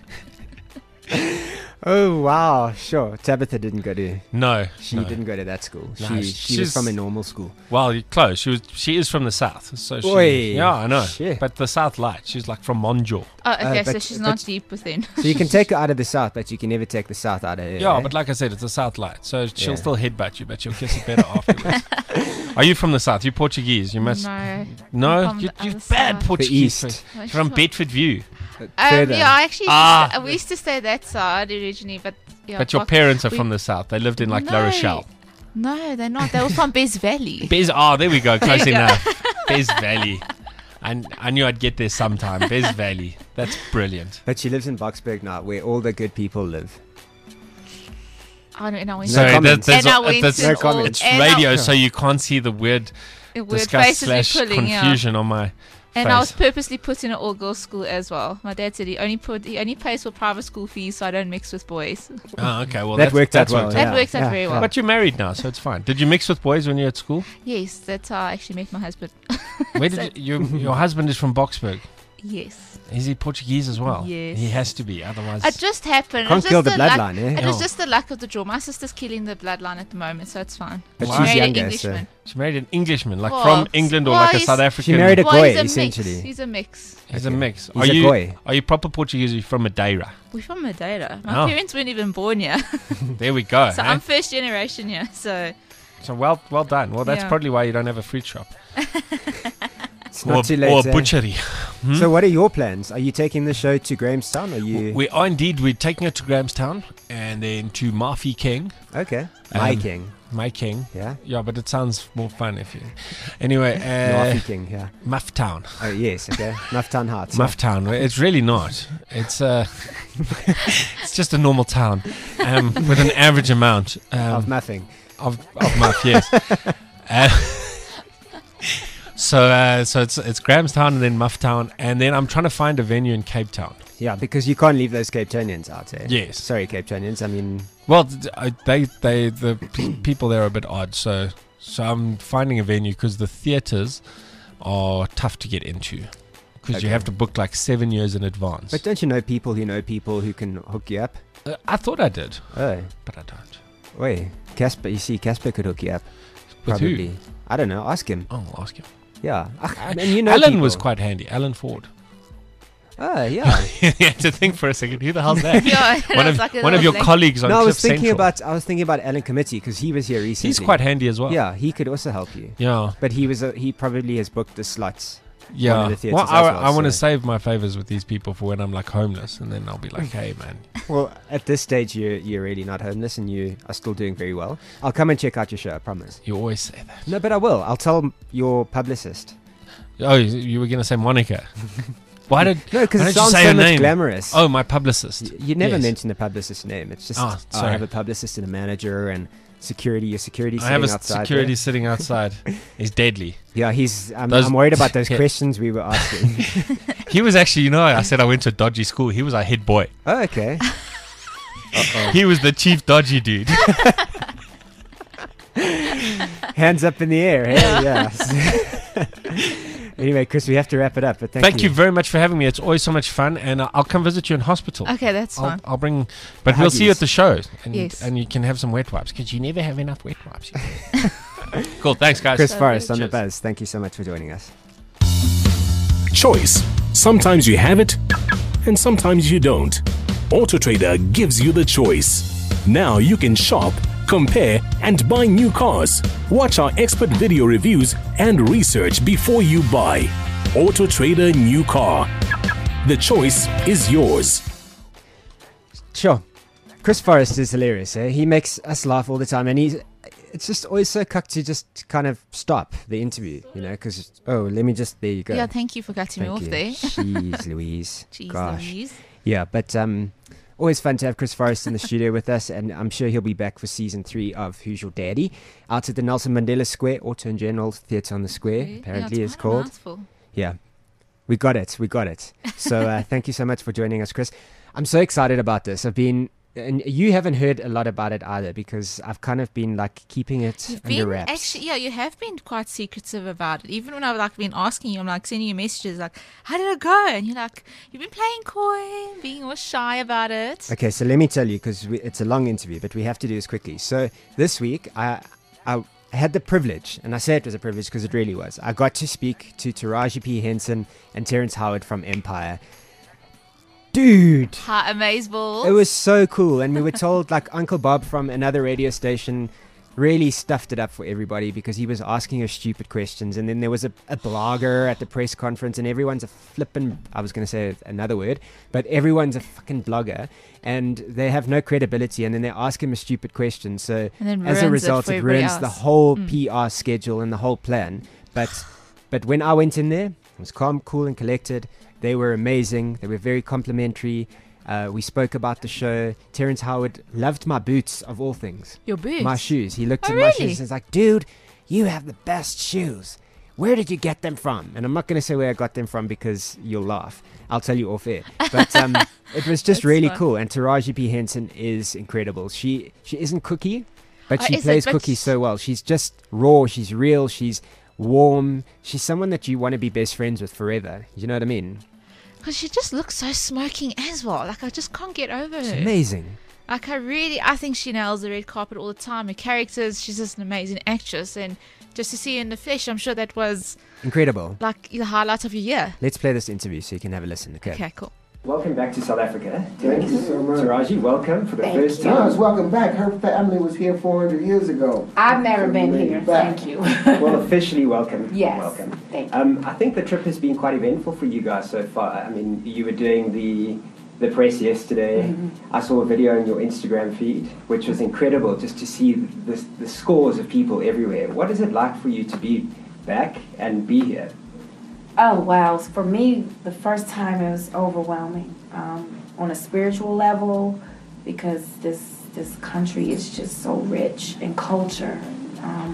Oh wow, sure. Tabitha didn't go to. no. She no. didn't go to that school. No, she sh- she was she's- from a normal school. Well, you're close. She was. She is from the south. So she. Oi, yeah, I know. shit. But the South Light. She's like from Monjo. Oh, okay, Uh, so but- she's but- not deep within. So you can take her out of the south, but you can never take the south out of her. Yeah, eh? but like I said, it's the South Light. So she'll Yeah. still headbutt you, but you'll kiss it better afterwards. Are you from the south? You're Portuguese. You must. No. No, From you, the you're other bad side. Portuguese. The east. You're from Bedford View. Um, Further. yeah, I actually Ah. used to, we used to stay that side originally, but yeah. But your fuck. parents are we- from the south. They lived in like no, La Rochelle. No, they're not. They were from Bez Valley. Bez, oh, there we go. Close you go. enough. Bez Valley. I, I knew I'd get there sometime. Bez Valley. That's brilliant. But she lives in Boxburg now, where all the good people live. I don't know. Sorry, comments. that, that's, And I uh, went that's to No all- comments. it's and I- radio, so you can't see the weird weird disgust faces we're slash pulling, yeah. confusion on my And face. I was purposely put in an all-girls school as well. My dad said he only put he only pays for private school fees, so I don't mix with boys. Oh, okay. Well, That that's, worked out that's well, worked That Yeah, works out yeah, very yeah. well. But you're married now, so it's fine. Did you mix with boys when you were at school? Yes, that's how I actually met my husband. Where did you, your your husband is from Boxburg? Yes. Is he Portuguese as well? Yes. He has to be, otherwise. It just happened. Can't It was kill just the luck- bloodline, eh? It was Yeah. just the luck of the draw. My sister's killing the bloodline at the moment, so it's fine. But Wow. she's Married an younger, so Englishman. She married an Englishman, like Well, from England or well, like a he's- South African. She married a Well, Goy, he's a mix. essentially. He's a mix. He's a Okay. mix. He's are a you Goy. are you proper Portuguese? Or are you from Madeira? We're from Madeira. My Oh. parents weren't even born here, There we go. so eh? I'm first generation here. So So well, well done. Well, that's Yeah. probably why you don't have a fruit shop It's not or, too late. or a eh? butchery. Hmm? So what are your plans? Are you taking the show to Grahamstown? Are you We are indeed. We're taking it to Grahamstown and then to Marfie King, okay? My Um, king, my king. yeah. Yeah, but it sounds more fun if you. Anyway, Northie uh, king, yeah. Mufftown. Oh yes, okay. Mufftown Hearts. Mufftown. It's really not. It's uh, it's just a normal town um, with an average amount yeah. Of um, nothing. of of muff. Yes. Uh, so uh, so it's it's Grahamstown and then Mufftown and then I'm trying to find a venue in Cape Town. Yeah, because you can't leave those Cape Townians out, eh? Yes. Sorry, Cape Townians. I mean, Well, th- I- they they the pe- people there are a bit odd. So so I'm finding a venue because the theaters are tough to get into because Okay. you have to book like seven years in advance. but don't you know people who know people who can hook you up? Uh, I thought I did, Oh, but I don't. wait. Casper, you see, Casper could hook you up. With Probably. who? I don't know. Ask him. Oh, I'll ask him. Yeah. Ach, Uh, man, you know Alan people. was quite handy. Alan Ford. Oh, yeah. You had to think for a second. Who the hell's that? yeah, it one was of like a one of little your blank- colleagues on no, I Cliff was thinking Central. about I was thinking about Alan Committee because he was here recently. He's quite handy as well. Yeah, he could also help you. Yeah. But he was a, he probably has booked the slots. Yeah. One of the theatres Well, as I, well, I want to so- save my favors with these people for when I'm like homeless, and then I'll be like, hey, man. Well, at this stage, you're you're really not homeless, and you are still doing very well. I'll come and check out your show. I promise. You always say that. No, but I will. I'll tell your publicist. Oh, you you were going to say Monica. Why did. No, because Why it don't you sounds say so her much name? glamorous. Oh, my publicist. Y- you never Yes. mention the publicist's name. It's just Ah, oh, I sorry. have a publicist and a manager and security. Your security I sitting have a s- outside. security there. sitting outside. He's deadly. Yeah, he's. I'm, Those- I'm worried about those Yeah. questions we were asking. He was actually, you know, I said I went to a dodgy school. He was our head boy. Oh, okay. He was the chief dodgy dude. Hands up in the air. Hey, yeah. Anyway, Chris, we have to wrap it up. But thank, Thank you very much for having me. It's always so much fun, and uh, I'll come visit you in hospital. Okay, that's I'll, fine. I'll bring, but The we'll see you Huggies. at the show, and, Yes. and you can have some wet wipes because you never have enough wet wipes. Cool, thanks, guys. Chris So Forrest good. on the Cheers. buzz. Thank you so much for joining us. Choice. Sometimes you have it, and sometimes you don't. AutoTrader gives you the choice. Now you can shop, compare, and buy new cars. Watch our expert video reviews and research before you buy. AutoTrader New Car. The choice is yours. Sure. Chris Forrest is hilarious. Eh? He makes us laugh all the time, and he's it's just always so cuck to just kind of stop the interview, you know, because, oh, let me just, there you go. Yeah, thank you for cutting Thank me off you. there. Jeez Louise. Jeez Gosh. Louise. Yeah, but um, always fun to have Chris Forrest in the studio with us, and I'm sure he'll be back for season three of Who's Your Daddy, out at the Nelson Mandela Square, Auto and General Theatre on the Square, Yeah, apparently it's it's quite a called. mouthful. Yeah, we got it, we got it. So uh, thank you so much for joining us, Chris. I'm so excited about this. I've been, and you haven't heard a lot about it either, because I've kind of been like keeping it You've under been wraps. actually, yeah, you have been quite secretive about it. Even when I've like been asking you, I'm like sending you messages like, "How did it go?" And you're like, "You've been playing coy, being all shy about it." Okay, so let me tell you, because it's a long interview, but we have to do this quickly. So this week, I I had the privilege, and I say it was a privilege because it really was. I got to speak to Taraji P. Henson and Terrence Howard from Empire. Dude, Ha, amazeballs. it was so cool, and we were told like Uncle Bob from another radio station really stuffed it up for everybody because he was asking us stupid questions, and then there was a, a blogger at the press conference, and everyone's a flippin', I was going to say another word, but everyone's a fucking blogger, and they have no credibility, and then they ask him a stupid question, so And then as a ruins it result for it, everybody ruins the else. whole Mm. P R schedule and the whole plan. But but when I went in there, it was calm, cool, and collected. They were amazing. They were very complimentary. Uh, we spoke about the show. Terrence Howard loved my boots, of all things. Your boots. My shoes. He looked Oh, at my really? shoes and was like, dude, you have the best shoes. Where did you get them from? And I'm not going to say where I got them from because you'll laugh. I'll tell you off air. But um, it was just That's really fun. cool. And Taraji P. Henson is incredible. She she isn't cookie, but Oh, she is it? plays But cookie sh- so well. She's just raw. She's real. She's warm. She's someone that you want to be best friends with forever. You know what I mean? Because she just looks so smoking as well. Like, I just can't get over It's her. amazing. Like, I really, I think she nails the red carpet all the time. Her characters, she's just an amazing actress. And just to see her in the flesh, I'm sure that was, Incredible. like, the highlight of your year. Let's play this interview so you can have a listen. Okay. Okay, cool. Welcome back to South Africa. Thank you so much. Taraji, welcome for the Thank first you. time. Yes, welcome back. Her family was here four hundred years ago. I've never been Made here. it back. Thank you. Well, officially welcome. Yes. Welcome. Thank you. Um, I think the trip has been quite eventful for you guys so far. I mean, you were doing the the press yesterday. Mm-hmm. I saw a video on your Instagram feed, which was incredible, just to see the, the scores of people everywhere. What is it like for you to be back and be here? Oh, wow. For me, the first time it was overwhelming um, on a spiritual level because this this country is just so rich in culture. Um,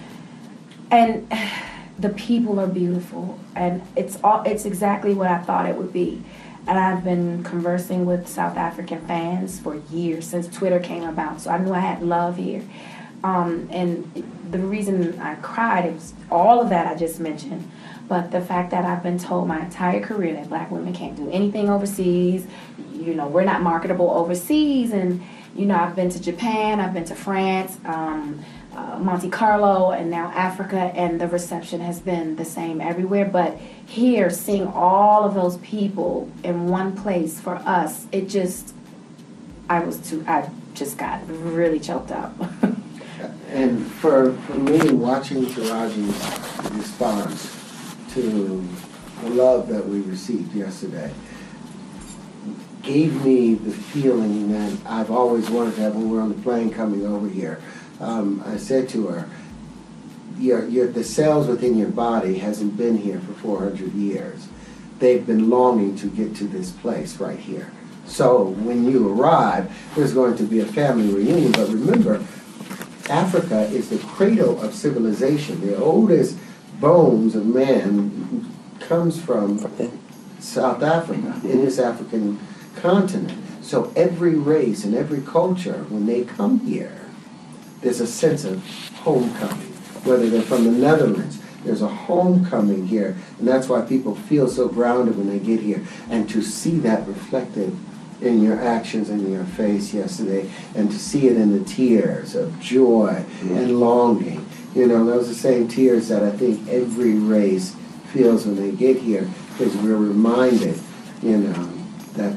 and the people are beautiful. And it's all, it's exactly what I thought it would be. And I've been conversing with South African fans for years, since Twitter came about. So I knew I had love here. Um, and the reason I cried, it was all of that I just mentioned, but the fact that I've been told my entire career that black women can't do anything overseas, you know, we're not marketable overseas, and, you know, I've been to Japan, I've been to France, um, uh, Monte Carlo, and now Africa, and the reception has been the same everywhere, but here, seeing all of those people in one place for us, it just, I was too, I just got really choked up. And for, for me, watching Taraji's response to the love that we received yesterday gave me the feeling that I've always wanted to have when we're on the plane coming over here. Um, I said to her, your, your, the cells within your body hasn't been here for four hundred years. They've been longing to get to this place right here. So when you arrive, there's going to be a family reunion, but remember, Africa is the cradle of civilization. The oldest bones of man comes from South Africa, in this African continent. So every race and every culture, when they come here, there's a sense of homecoming. Whether they're from the Netherlands, there's a homecoming here. And that's why people feel so grounded when they get here. And to see that reflected in your actions and in your face yesterday, and to see it in the tears of joy and longing. You know, those are the same tears that I think every race feels when they get here, because we're reminded, you know, that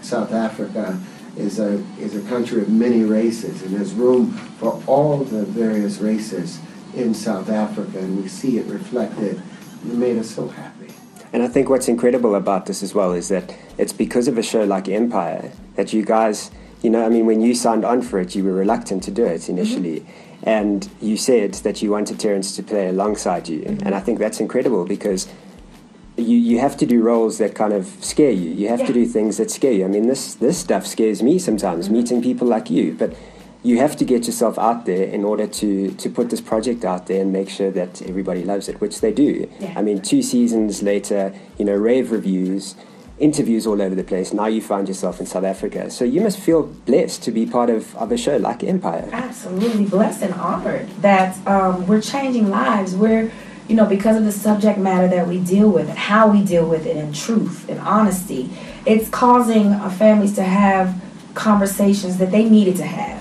South Africa is a is a country of many races, and there's room for all the various races in South Africa, and we see it reflected. It made us so happy. And I think what's incredible about this as well is that it's because of a show like Empire that you guys, you know, I mean, when you signed on for it, you were reluctant to do it initially. Mm-hmm. And you said that you wanted Terrence to play alongside you. Mm-hmm. And I think that's incredible because you, you have to do roles that kind of scare you. You have Yeah. to do things that scare you. I mean, this, this stuff scares me sometimes, mm-hmm. meeting people like you. But you have to get yourself out there in order to, to put this project out there and make sure that everybody loves it, which they do. Yeah. I mean, two seasons later, you know, rave reviews, interviews all over the place. Now you find yourself in South Africa. So you must feel blessed to be part of, of a show like Empire. Absolutely blessed and honored that um, we're changing lives. We're, you know, because of the subject matter that we deal with and how we deal with it in truth and honesty, it's causing uh, families to have conversations that they needed to have.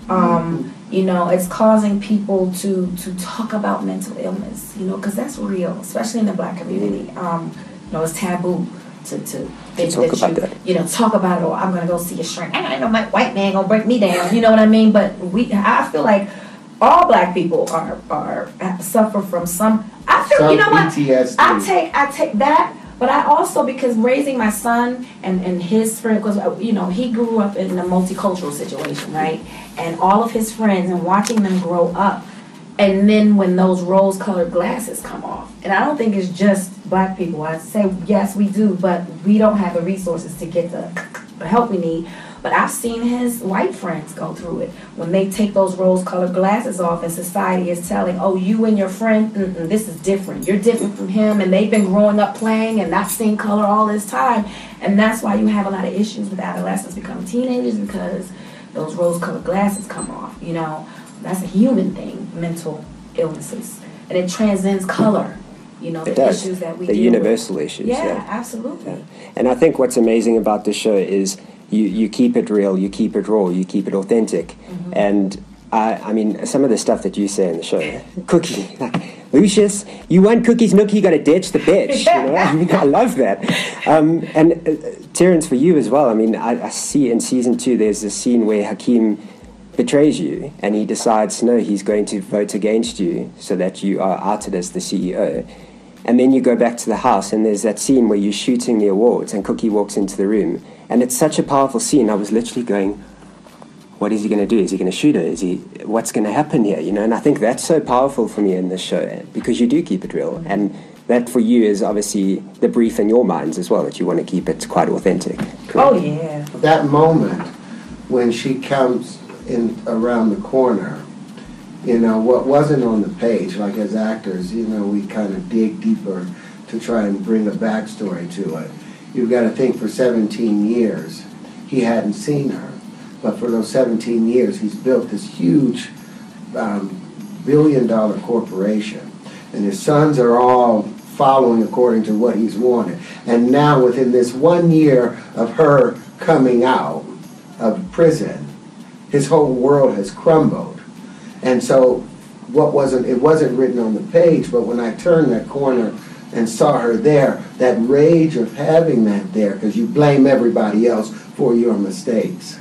Um, you know, it's causing people to, to talk about mental illness, you know, because that's real, especially in the Black community. Um, you know, it's taboo to, to think talk that about you, that. you know, talk about it, or I'm going to go see a shrink. I know my white man going to break me down, you know what I mean? But we, I feel like all Black people are, are suffer from some, I feel, Some you know what? P T S D. I take, I take that. But I also, because raising my son and, and his friend, because, you know, he grew up in a multicultural situation, right? And all of his friends, and watching them grow up. And then when those rose-colored glasses come off. And I don't think it's just Black people. I say, yes, we do, but we don't have the resources to get the, the help we need. But I've seen his white friends go through it. When they take those rose-colored glasses off and society is telling, oh, you and your friend, mm-mm, this is different. You're different from him, and they've been growing up playing and not seeing color all this time. And that's why you have a lot of issues with adolescents becoming teenagers, because those rose-colored glasses come off, you know. That's a human thing, mental illnesses. And it transcends color, you know, It the does. issues that we The deal universal with. issues, Yeah, yeah. absolutely. Yeah. And I think what's amazing about the show is you, you keep it real, you keep it raw, you keep it authentic. Mm-hmm. And I, I mean, some of the stuff that you say in the show, Cookie, like, Lucius, you want cookies, Nookie, you got to ditch the bitch. You know? I mean, I love that. Um, and uh, Terrence, for you as well, I mean, I, I see in season two there's this scene where Hakeem betrays you and he decides, no, he's going to vote against you so that you are outed as the C E O. And then you go back to the house and there's that scene where you're shooting the awards and Cookie walks into the room. And it's such a powerful scene. I was literally going, what is he going to do? Is he going to shoot her? Is he, what's going to happen here? You know, and I think that's so powerful for me in this show because you do keep it real. And that for you is obviously the brief in your minds as well, that you want to keep it quite authentic. Correct? Oh, yeah. That moment when she comes in around the corner, you know, what wasn't on the page, like as actors, you know, we kind of dig deeper to try and bring a backstory to it. You've got to think for seventeen years, he hadn't seen her. But for those seventeen years, he's built this huge um, billion dollar corporation. And his sons are all following according to what he's wanted. And now within this one year of her coming out of prison, his whole world has crumbled. And so what wasn't, it wasn't written on the page, but when I turned that corner and saw her there, that rage of having that there, because you blame everybody else for your mistakes.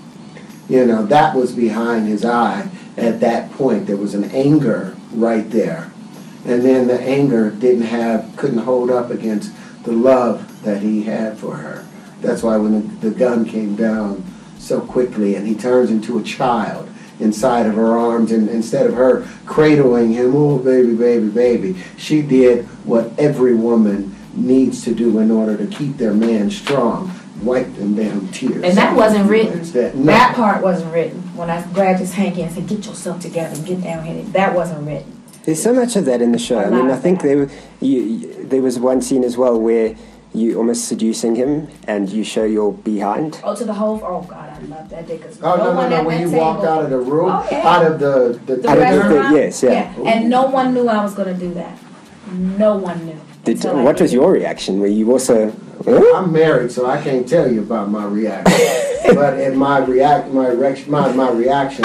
You know, that was behind his eye at that point. There was an anger right there. And then the anger didn't have, couldn't hold up against the love that he had for her. That's why when the, the gun came down so quickly and he turns into a child inside of her arms, and instead of her cradling him, oh baby, baby, baby, she did what every woman needs to do in order to keep their man strong. Wipe them damn tears. And that wasn't written. That, no. That part wasn't written. When I grabbed his hanky and said, get yourself together and get down here. That wasn't written. There's so much of that in the show. I mean, I think there, you, you, there was one scene as well where you almost seducing him and you show your behind. Oh, to the whole, oh God, I love that because Oh, no, no, one no, at when that you table- walked out of the room, Oh, yeah. out of the, the, The Out of the- restaurant? yes, yeah. And no one knew I was going to do that. No one knew. Did, until I what was did. your reaction? Were you also... Huh? I'm married, so I can't tell you about my reaction. But in my react, my reaction, my, my reaction,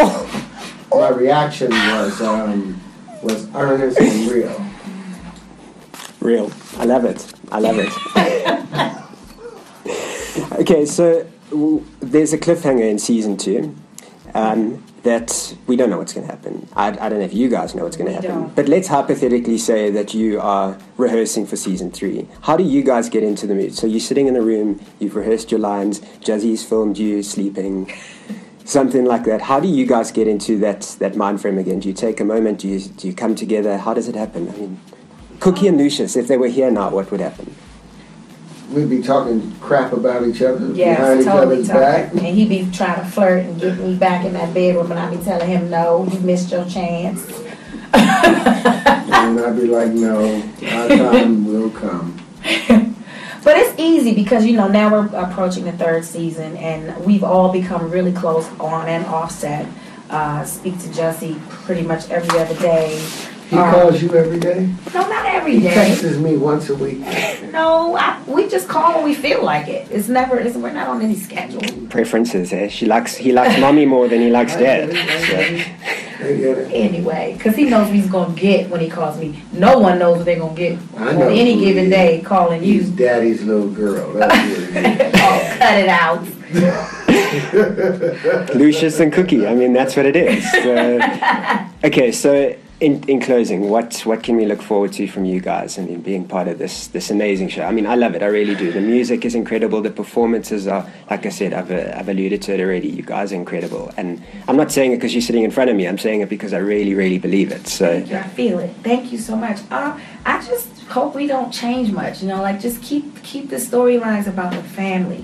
my reaction was um, was earnest and real. Real. I love it. I love it. Okay, so w- there's a cliffhanger in season two um, that we don't know what's going to happen. I, I don't know if you guys know what's going to happen. don't. But let's hypothetically say that you are rehearsing for season three. How do you guys get into the mood? So you're sitting in a room, you've rehearsed your lines, Jazzy's filmed you sleeping, something like that. How do you guys get into that, that mind frame again? Do you take a moment? Do you, do you come together? How does it happen? I mean, Cookie and Lucius, if they were here now, what would happen? We'd be talking crap about each other behind Yes, each totally, other's totally. back. And he be trying to flirt and get me back in that bedroom, and I be telling him, no, you missed your chance. And I'd be like, no, our time will come. But it's easy because, you know, now we're approaching the third season, and we've all become really close on and off set. Uh, speak to Jussie pretty much every other day. He Um, calls you every day? No, not every He day. texts me once a week. No, I, we just call when we feel like it. It's never, it's, we're not on any schedule. Preferences, eh? She likes, he likes mommy more than he likes I dad. get it, I get it. I get it. Anyway, because he knows what he's going to get when he calls me. No one knows what they're going to get I on know any who he given is. day calling He's you. daddy's little girl. That's what it is. Oh, cut it out. Lucius and Cookie. I mean, that's what it is. So, okay, so in, in closing, what what can we look forward to from you guys? I mean, being part of this this amazing show. I mean, I love it. I really do. The music is incredible. The performances are, like I said, I've uh, I've alluded to it already. You guys are incredible. And I'm not saying it because you're sitting in front of me. I'm saying it because I really, really believe it. So, I feel it. Thank you so much. Uh, I just hope we don't change much. You know, like just keep keep the storylines about the family.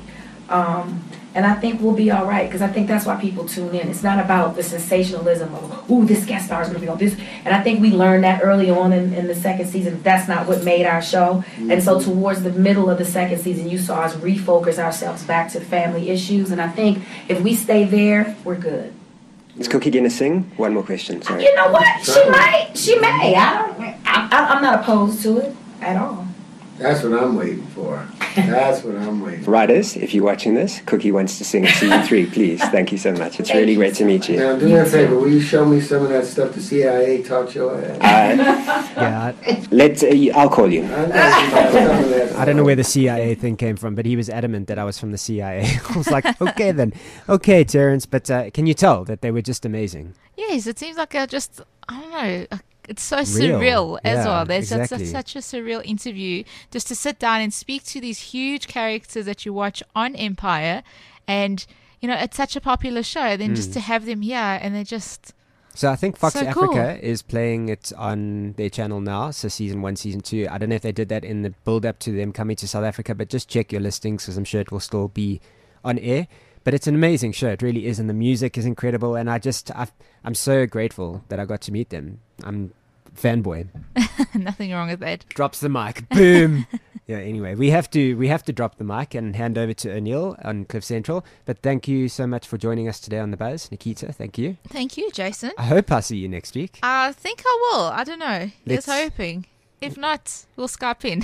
Um, and I think we'll be all right, because I think that's why people tune in. It's not about the sensationalism of, ooh, this guest star is going to be on this. And I think we learned that early on in, in the second season. That's not what made our show. And so towards the middle of the second season, you saw us refocus ourselves back to family issues. And I think if we stay there, we're good. is Cookie going to sing? One more question. Sorry. You know what? She might. She may. I don't. I, I, I'm not opposed to it at all. That's what I'm waiting for. That's what I'm waiting for. Writers, if you're watching this, Cookie wants to sing in season three, please. Thank you so much. It's Thank really you great to so meet you. Now, do me a favor. Will you show me some of that stuff the C I A taught your ass? Uh, Yeah, let uh, I'll call you. I, know some of that I don't know where the C I A thing came from, but he was adamant that I was from the C I A. I was like, okay then, okay, Terrence, but uh, can you tell that they were just amazing? Yes, it seems like a just, I don't know, a, it's so Real. surreal as Yeah, well. There's such- exactly. such a surreal interview just to sit down and speak to these huge characters that you watch on Empire. And, you know, it's such a popular show. Then just to have them here and they just, So I think Fox So Africa is playing it on their channel now. So season one, season two. I don't know if they did that in the build up to them coming to South Africa, but just check your listings because I'm sure it will still be on air. But it's an amazing show. It really is. And the music is incredible. And I just, I've, I'm so grateful that I got to meet them. I'm fanboy. nothing wrong with that. Drops the mic. Boom. Yeah, anyway, we have to we have to drop the mic and hand over to O'Neill on Cliff Central. But thank you so much for joining us today on The Buzz. Nikita, thank you. Thank you, Jason. I hope I see you next week. I think I will. I don't know. Let's- Just hoping. If not, we'll Skype in.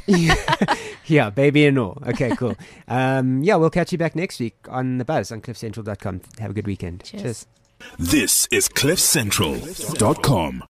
Yeah, baby and all. Okay, cool. Um, yeah, we'll catch you back next week on The Buzz on cliff central dot com. Have a good weekend. Cheers. Cheers. This is cliff central dot com.